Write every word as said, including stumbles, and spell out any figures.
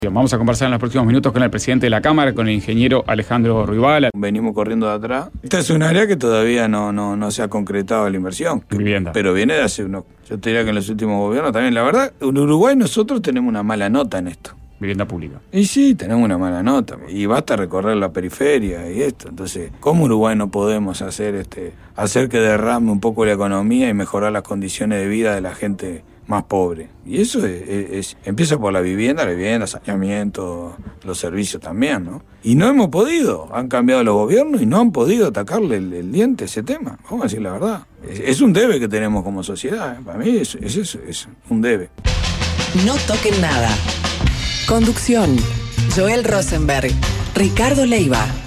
Vamos a conversar en los próximos minutos con el presidente de la Cámara, con el ingeniero Alejandro Ruibal. Venimos corriendo de atrás. Esta es un área que todavía no, no, no se ha concretado la inversión. Vivienda. Pero viene de hace unos... Yo te diría que en los últimos gobiernos también. La verdad, en Uruguay nosotros tenemos una mala nota en esto. Vivienda pública. Y sí, tenemos una mala nota. Y basta recorrer la periferia y esto. Entonces, ¿cómo Uruguay no podemos hacer este hacer que derrame un poco la economía y mejorar las condiciones de vida de la gente más pobre? Y eso es, es, es empieza por la vivienda, la vivienda, saneamiento, los servicios también, ¿no? Y no hemos podido. Han cambiado los gobiernos y no han podido atacarle el, el diente a ese tema. Vamos a decir la verdad. Es, es un debe que tenemos como sociedad. ¿eh? Para mí es, es eso, es un debe. No toquen nada. Conducción: Joel Rosenberg, Ricardo Leiva.